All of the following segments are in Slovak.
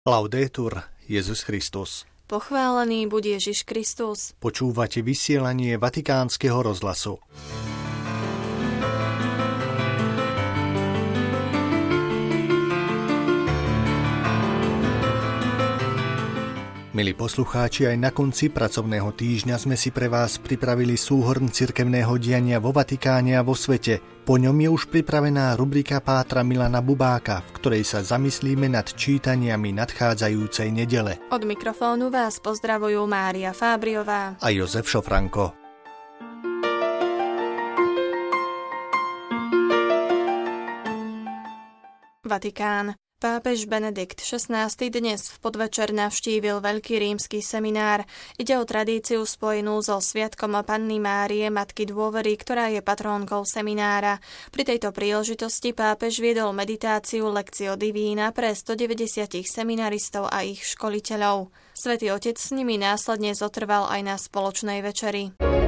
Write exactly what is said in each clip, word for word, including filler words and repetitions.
Laudetur Jesus Christus. Pochválený buď Ježiš Kristus. Počúvate vysielanie Vatikánskeho rozhlasu. Milí poslucháči, aj na konci pracovného týždňa sme si pre vás pripravili súhrn cirkevného diania vo Vatikáne a vo svete. Po ňom je už pripravená rubrika Pátra Milana Bubáka, v ktorej sa zamyslíme nad čítaniami nadchádzajúcej nedele. Od mikrofónu vás pozdravujú Mária Fábriová a Jozef Šofranko. Vatikán. Pápež Benedikt šestnásty dnes v podvečer navštívil Veľký rímsky seminár. Ide o tradíciu spojenú so sviatkom Panny Márie, Matky dôvery, ktorá je patrónkou seminára. Pri tejto príležitosti pápež viedol meditáciu Lectio Divina pre stodeväťdesiat seminaristov a ich školiteľov. Svätý Otec s nimi následne zotrval aj na spoločnej večeri.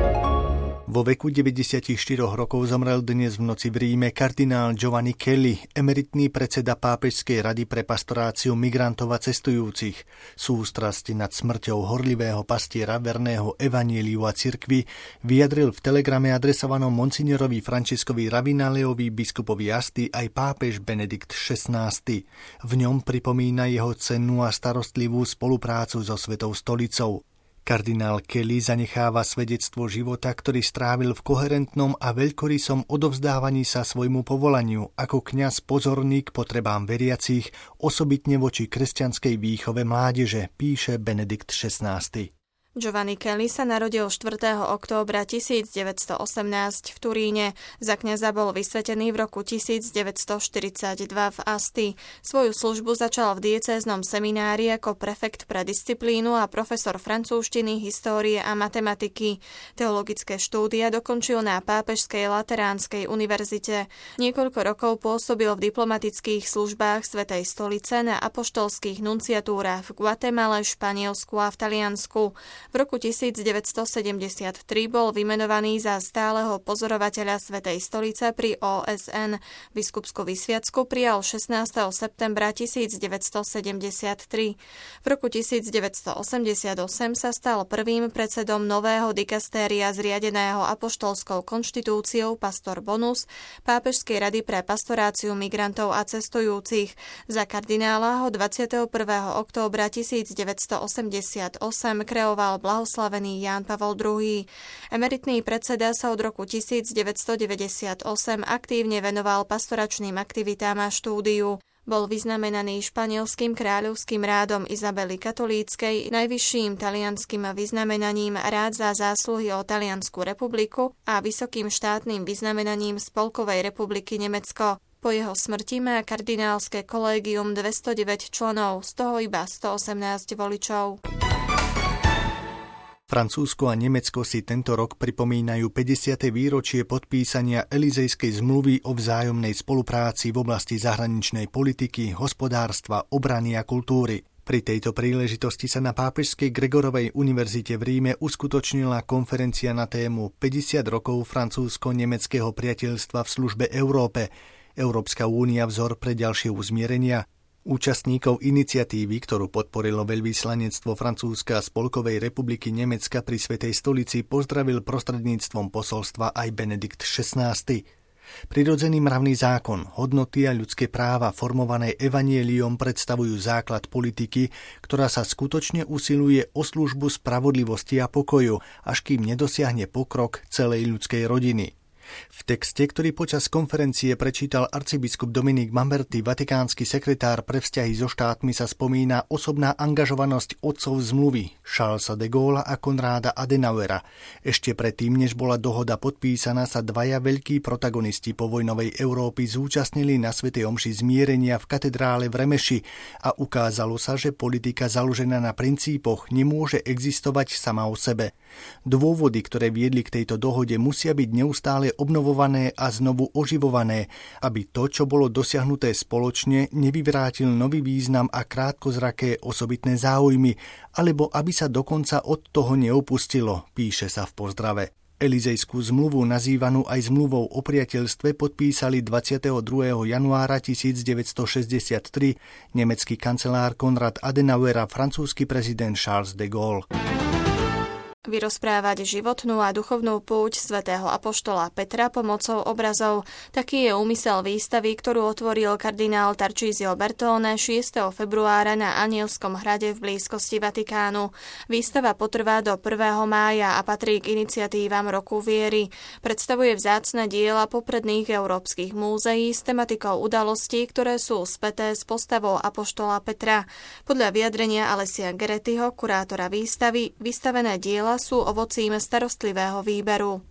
Vo veku deväťdesiatštyri rokov zomrel dnes v noci v Ríme kardinál Giovanni Kelly, emeritný predseda Pápežskej rady pre pastoráciu migrantov a cestujúcich. Sústrasť nad smrťou horlivého pastiera verného evanjeliu a cirkvi vyjadril v telegrame adresovanom monsignorovi Franciskovi Ravinaleovi, biskupovi Asti, aj pápež Benedikt šestnásty. V ňom pripomína jeho cennú a starostlivú spoluprácu so Svetou stolicou. Kardinál Kelly zanecháva svedectvo života, ktorý strávil v koherentnom a veľkorysom odovzdávaní sa svojmu povolaniu ako kňaz pozorný k potrebám veriacich, osobitne voči kresťanskej výchove mládeže, píše Benedikt šestnásty. Giovanni Kelly sa narodil štvrtého októbra tisícdeväťstoosemnásť v Turíne. Za kňaza bol vysvetený v roku tisícdeväťstoštyridsaťdva v Asti. Svoju službu začal v diecéznom seminári ako prefekt pre disciplínu a profesor francúzštiny, histórie a matematiky. Teologické štúdia dokončil na Pápežskej lateránskej univerzite. Niekoľko rokov pôsobil v diplomatických službách Svätej stolice na apoštolských nunciatúrach v Guatemale, Španielsku a v Taliansku. V roku tisícdeväťstosedemdesiattri bol vymenovaný za stáleho pozorovateľa Svätej stolice pri ó es en. Biskupskú vysviacku prijal šestnásteho septembra tisícdeväťstosedemdesiattri. V roku tisícdeväťstoosemdesiatosem sa stal prvým predsedom nového dikastéria zriadeného apoštolskou konštitúciou Pastor Bonus, Pápežskej rady pre pastoráciu migrantov a cestujúcich. Za kardinála ho dvadsiateho prvého októbra tisícdeväťstoosemdesiatosem kreoval blahoslavený Ján Pavol druhý. Emeritný predseda sa od roku tisícdeväťstodeväťdesiatosem aktívne venoval pastoračným aktivitám a štúdiu. Bol vyznamenaný španielským kráľovským rádom Izabely Katolíckej, najvyšším talianskym vyznamenaním Rád za zásluhy o Taliansku republiku a vysokým štátnym vyznamenaním Spolkovej republiky Nemecko. Po jeho smrti má kardinálske kolégium dvestodeväť členov, z toho iba stoosemnásť voličov. Francúzsko a Nemecko si tento rok pripomínajú päťdesiate výročie podpísania Elizejskej zmluvy o vzájomnej spolupráci v oblasti zahraničnej politiky, hospodárstva, obrany a kultúry. Pri tejto príležitosti sa na Pápežskej Gregorovej univerzite v Ríme uskutočnila konferencia na tému päťdesiat rokov francúzsko-nemeckého priateľstva v službe Európe. Európska únia vzor pre ďalšie uzmierenia. Účastníkov iniciatívy, ktorú podporilo veľvyslanectvo Francúzska a Spolkovej republiky Nemecka pri Svätej stolici, pozdravil prostredníctvom posolstva aj Benedikt šestnásty. Prirodzený mravný zákon, hodnoty a ľudské práva formované evanjeliom predstavujú základ politiky, ktorá sa skutočne usiluje o službu spravodlivosti a pokoju, až kým nedosiahne pokrok celej ľudskej rodiny. V texte, ktorý počas konferencie prečítal arcibiskup Dominik Mamberti, vatikánsky sekretár pre vzťahy so štátmi, sa spomína osobná angažovanosť otcov zmluvy Charlesa de Gaulle'a a Konráda Adenauera. Ešte predtým, než bola dohoda podpísaná, sa dvaja veľkí protagonisti povojnovej Európy zúčastnili na svätej omši zmierenia v katedrále v Remeši a ukázalo sa, že politika založená na princípoch nemôže existovať sama o sebe. Dôvody, ktoré viedli k tejto dohode, musia byť neustále obnovované a znovu oživované, aby to, čo bolo dosiahnuté spoločne, nevyvrátil nový význam a krátkozraké osobitné záujmy, alebo aby sa dokonca od toho neopustilo, píše sa v pozdrave. Elizejskú zmluvu, nazývanú aj zmluvou o priateľstve, podpísali dvadsiateho druhého januára tisícdeväťstošesťdesiattri nemecký kancelár Konrad Adenauer a francúzsky prezident Charles de Gaulle. Vyrozprávať životnú a duchovnú púť svätého apoštola Petra pomocou obrazov. Taký je úmysel výstavy, ktorú otvoril kardinál Tarcísio Bertone šiesteho februára na Anielskom hrade v blízkosti Vatikánu. Výstava potrvá do prvého mája a patrí k iniciatívam Roku viery. Predstavuje vzácne diela popredných európskych múzeí s tematikou udalostí, ktoré sú späté s postavou apoštola Petra. Podľa vyjadrenia Alessia Gerettiho, kurátora výstavy, vystavené diela sú ovocím starostlivého výberu.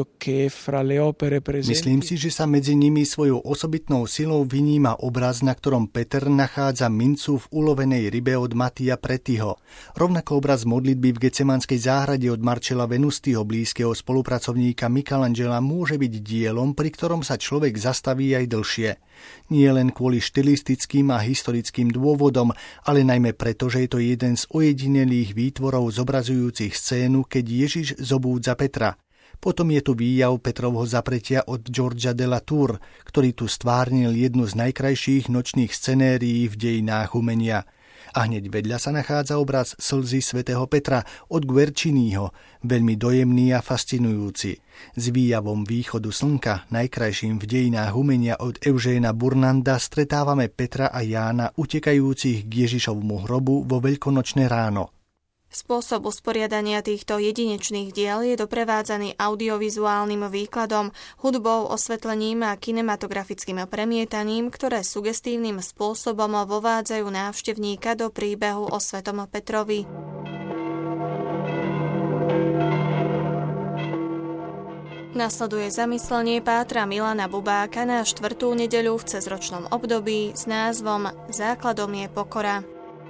Myslím si, že sa medzi nimi svojou osobitnou silou vyníma obraz, na ktorom Peter nachádza mincu v ulovenej rybe od Mattia Pretiho. Rovnako obraz modlitby v Getsemanskej záhrade od Marcella Venustiho, blízkeho spolupracovníka Michelangela, môže byť dielom, pri ktorom sa človek zastaví aj dlhšie. Nie len kvôli štilistickým a historickým dôvodom, ale najmä preto, že je to jeden z ojedinelých výtvorov zobrazujúcich scénu, keď Ježiš zobúdza Petra. Potom je tu výjav Petrovho zapretia od Georgia de la Tour, ktorý tu stvárnil jednu z najkrajších nočných scenérií v dejinách umenia. A hneď vedľa sa nachádza obraz Slzy svätého Petra od Guerciniho, veľmi dojemný a fascinujúci. S výjavom východu slnka, najkrajším v dejinách umenia od Eugéna Burnanda, stretávame Petra a Jána utekajúcich k Ježišovmu hrobu vo veľkonočné ráno. Spôsob usporiadania týchto jedinečných diel je doprevádzaný audiovizuálnym výkladom, hudbou, osvetlením a kinematografickým premietaním, ktoré sugestívnym spôsobom vovádzajú návštevníka do príbehu o svätom Petrovi. Nasleduje zamyslenie pátra Milana Bubáka na štvrtú nedeľu v cezročnom období s názvom Základom je pokora.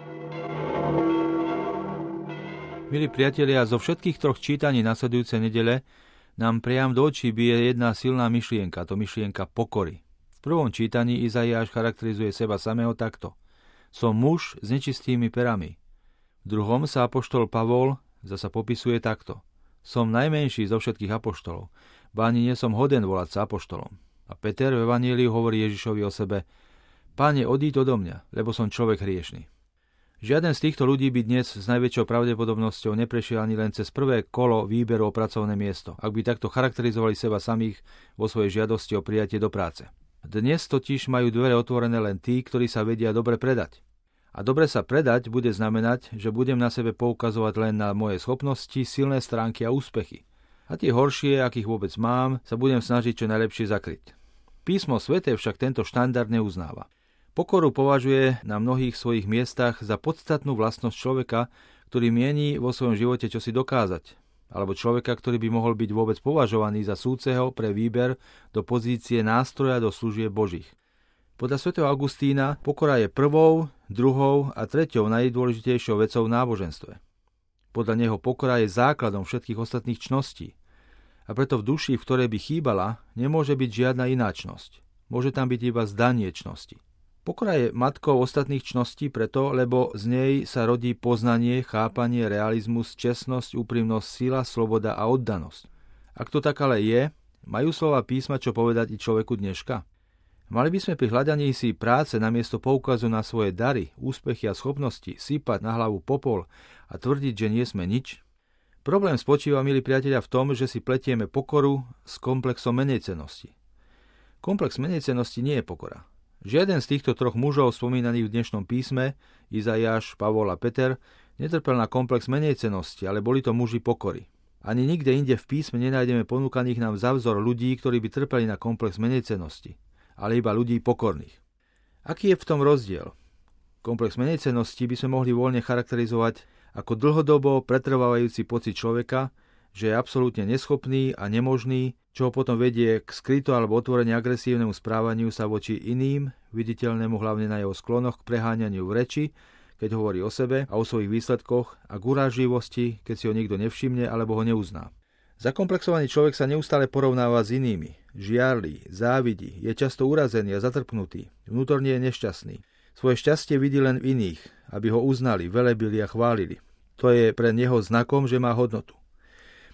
Milí priatelia, zo všetkých troch čítaní nasledujúcej nedele nám priam do očí bije jedna silná myšlienka, to myšlienka pokory. V prvom čítaní Izaiáš charakterizuje seba samého takto. Som muž s nečistými perami. V druhom sa apoštol Pavol zasa popisuje takto. Som najmenší zo všetkých apoštolov, ba ani nie som hoden volať sa apoštolom. A Peter v Evaníliu hovorí Ježišovi o sebe: Páne, odíď odo mňa, lebo som človek hriešny. Žiaden z týchto ľudí by dnes s najväčšou pravdepodobnosťou neprešiel ani len cez prvé kolo výberu o pracovné miesto, ak by takto charakterizovali seba samých vo svojej žiadosti o prijatie do práce. Dnes totiž majú dvere otvorené len tí, ktorí sa vedia dobre predať. A dobre sa predať bude znamenať, že budem na sebe poukazovať len na moje schopnosti, silné stránky a úspechy. A tie horšie, akých vôbec mám, sa budem snažiť čo najlepšie zakryť. Písmo sväté však tento štandard neuznáva. Pokoru považuje na mnohých svojich miestach za podstatnú vlastnosť človeka, ktorý mieni vo svojom živote čosi dokázať, alebo človeka, ktorý by mohol byť vôbec považovaný za súceho pre výber do pozície nástroja do služieb Božích. Podľa svätého Augustína pokora je prvou, druhou a treťou najdôležitejšou vecou v náboženstve. Podľa neho pokora je základom všetkých ostatných čností. A preto v duši, v ktorej by chýbala, nemôže byť žiadna iná čnosť. Môže tam byť iba zdanie čnosti. Pokora je matkou ostatných čností preto, lebo z nej sa rodí poznanie, chápanie, realizmus, čestnosť, úprimnosť, sila, sloboda a oddanosť. Ak to tak ale je, majú slova písma čo povedať i človeku dneška? Mali by sme pri hľadaní si práce namiesto poukazu na svoje dary, úspechy a schopnosti sypať na hlavu popol a tvrdiť, že nie sme nič? Problém spočíva, milí priatelia, v tom, že si pletieme pokoru s komplexom menejcennosti. Komplex menejcennosti nie je pokora. Žiaden z týchto troch mužov spomínaných v dnešnom písme, Izaiáš, Pavol a Peter, netrpel na komplex menejcennosti, ale boli to muži pokory. Ani nikde inde v písme nenájdeme ponúkaných nám za vzor ľudí, ktorí by trpeli na komplex menejcennosti, ale iba ľudí pokorných. Aký je v tom rozdiel? Komplex menejcennosti by sme mohli voľne charakterizovať ako dlhodobo pretrvávajúci pocit človeka, že je absolútne neschopný a nemožný, čo ho potom vedie k skryto alebo otvorene agresívnemu správaniu sa voči iným, viditeľnému hlavne na jeho sklonoch k preháňaniu v reči, keď hovorí o sebe a o svojich výsledkoch, a k urážlivosti, keď si ho niekto nevšimne alebo ho neuzná. Zakomplexovaný človek sa neustále porovnáva s inými, žiarlí, závidí, je často urazený a zatrpnutý, vnútorne je nešťastný. Svoje šťastie vidí len v iných, aby ho uznali, velebili a chválili. To je pre neho znakom, že má hodnotu.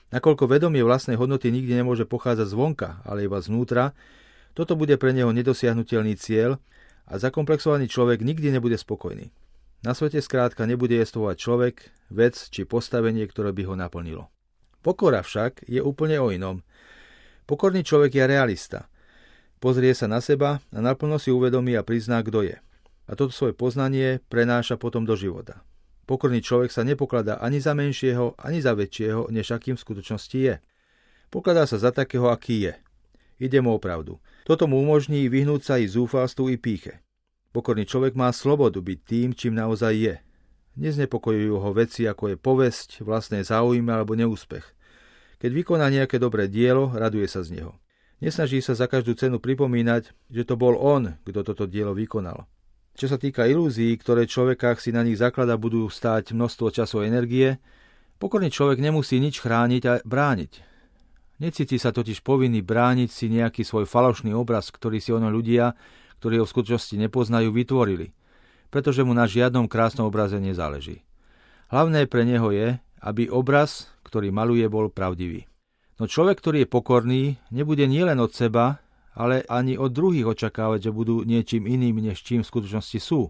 Nakoľko vedomie vlastnej hodnoty nikdy nemôže pochádzať zvonka, ale iba znútra, toto bude pre neho nedosiahnutelný cieľ a zakomplexovaný človek nikdy nebude spokojný. Na svete skrátka nebude jestvovať človek, vec či postavenie, ktoré by ho naplnilo. Pokora však je úplne o inom. Pokorný človek je realista. Pozrie sa na seba a naplno si uvedomí a prizná, kto je. A toto svoje poznanie prenáša potom do života. Pokorný človek sa nepokladá ani za menšieho, ani za väčšieho, než akým v skutočnosti je. Pokladá sa za takého, aký je. Ide mu o pravdu. Toto mu umožní vyhnúť sa i zúfalstvu, i pýche. Pokorný človek má slobodu byť tým, čím naozaj je. Neznepokojujú ho veci, ako je povesť, vlastné záujmy alebo neúspech. Keď vykoná nejaké dobré dielo, raduje sa z neho. Nesnaží sa za každú cenu pripomínať, že to bol on, kto toto dielo vykonal. Čo sa týka ilúzií, ktoré človeka, ak si na nich zaklada, budú stáť množstvo času a energie, pokorný človek nemusí nič chrániť a brániť. Necíti sa totiž povinný brániť si nejaký svoj falošný obraz, ktorý si ono ľudia, ktorí ho v skutočnosti nepoznajú, vytvorili, pretože mu na žiadnom krásnom obraze nezáleží. Hlavné pre neho je, aby obraz, ktorý maluje, bol pravdivý. No človek, ktorý je pokorný, nebude nielen od seba, ale ani od druhých očakávať, že budú niečím iným, než čím v skutočnosti sú.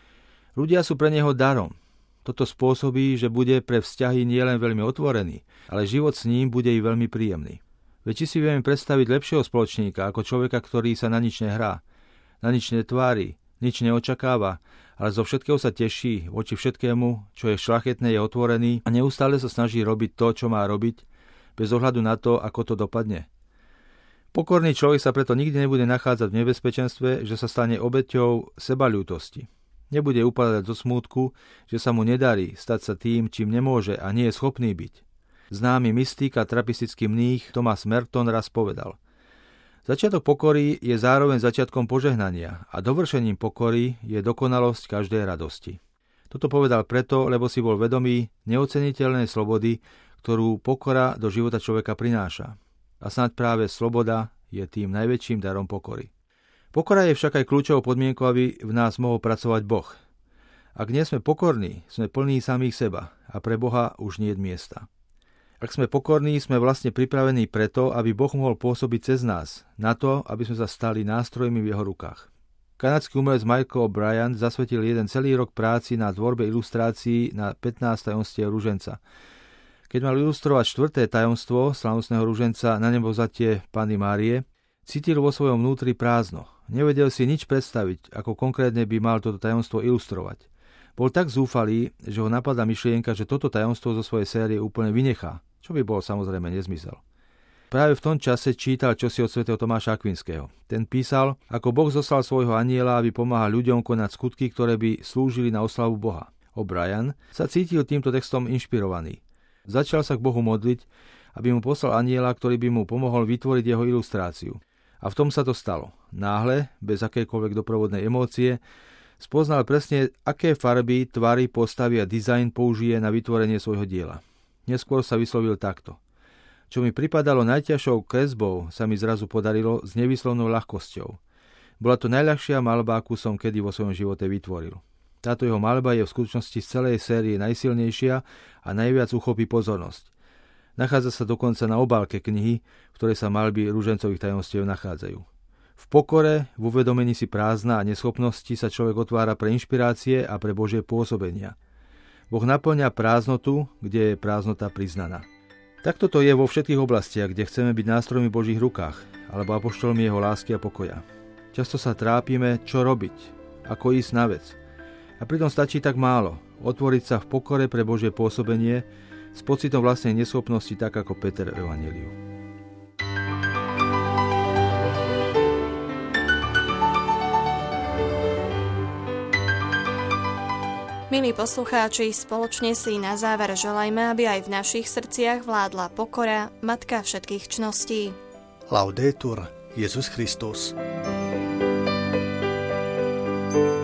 Ľudia sú pre neho darom. Toto spôsobí, že bude pre vzťahy nielen veľmi otvorený, ale život s ním bude i veľmi príjemný. Veď či si vieme predstaviť lepšieho spoločníka ako človeka, ktorý sa na nič nehrá, na nič netvári, nič neočakáva, ale zo všetkého sa teší, voči všetkému, čo je šľachetné, je otvorený a neustále sa snaží robiť to, čo má robiť, bez ohľadu na to, ako to dopadne. Pokorný človek sa preto nikdy nebude nachádzať v nebezpečenstve, že sa stane obeťou sebaľútosti. Nebude upadať do smútku, že sa mu nedarí stať sa tým, čím nemôže a nie je schopný byť. Známy mystik a trapistický mních Thomas Merton raz povedal: Začiatok pokory je zároveň začiatkom požehnania a dovršením pokory je dokonalosť každej radosti. Toto povedal preto, lebo si bol vedomý neoceniteľnej slobody, ktorú pokora do života človeka prináša. A snáď práve sloboda je tým najväčším darom pokory. Pokora je však aj kľúčovou podmienkou, aby v nás mohol pracovať Boh. Ak nie sme pokorní, sme plní samých seba a pre Boha už nie je miesta. Ak sme pokorní, sme vlastne pripravení preto, aby Boh mohol pôsobiť cez nás, na to, aby sme sa stali nástrojmi v jeho rukách. Kanadský umelec Michael O'Brien zasvetil jeden celý rok práci na tvorbe ilustrácií na pätnásť tajomstiev ruženca. Keď mal ilustrovať štvrté tajomstvo slávnostného ruženca na nebovzatie Panny Márie, cítil vo svojom vnútri prázdno. Nevedel si nič predstaviť, ako konkrétne by mal toto tajomstvo ilustrovať. Bol tak zúfalý, že ho napadla myšlienka, že toto tajomstvo zo svojej série úplne vynechá, čo by bol samozrejme nezmysel. Práve v tom čase čítal čosi od svätého Tomáša Akvinského. Ten písal, ako Boh zoslal svojho anjela, aby pomáhal ľuďom konať skutky, ktoré by slúžili na oslavu Boha. O'Brien sa cítil týmto textom inšpirovaný. Začal sa k Bohu modliť, aby mu poslal anjela, ktorý by mu pomohol vytvoriť jeho ilustráciu. A v tom sa to stalo. Náhle, bez akejkoľvek doprovodnej emócie, spoznal presne, aké farby, tvary, postavy a dizajn použije na vytvorenie svojho diela. Neskôr sa vyslovil takto: Čo mi pripadalo najťažšou kresbou, sa mi zrazu podarilo s nevyslovnou ľahkosťou. Bola to najľahšia maľba, akú som kedy vo svojom živote vytvoril. Táto jeho maľba je v skutočnosti z celej série najsilnejšia a najviac uchopí pozornosť. Nachádza sa dokonca na obálke knihy, v ktorej sa maľby ružencových tajomstiev nachádzajú. V pokore, v uvedomení si prázdna a neschopnosti sa človek otvára pre inšpirácie a pre Božie pôsobenia. Boh naplňa prázdnotu, kde je prázdnota priznaná. Takto to je vo všetkých oblastiach, kde chceme byť nástrojmi v Božích rukách, alebo apoštolmi jeho lásky a pokoja. Často sa trápime, čo robiť, ako ísť na vec. A pritom stačí tak málo, otvoriť sa v pokore pre Božie pôsobenie s pocitom vlastnej neschopnosti, tak ako Peter v Evanjeliu. Milí poslucháči, spoločne si na záver želajme, aby aj v našich srdciach vládla pokora, matka všetkých čností. Laudetur Jesus Christus.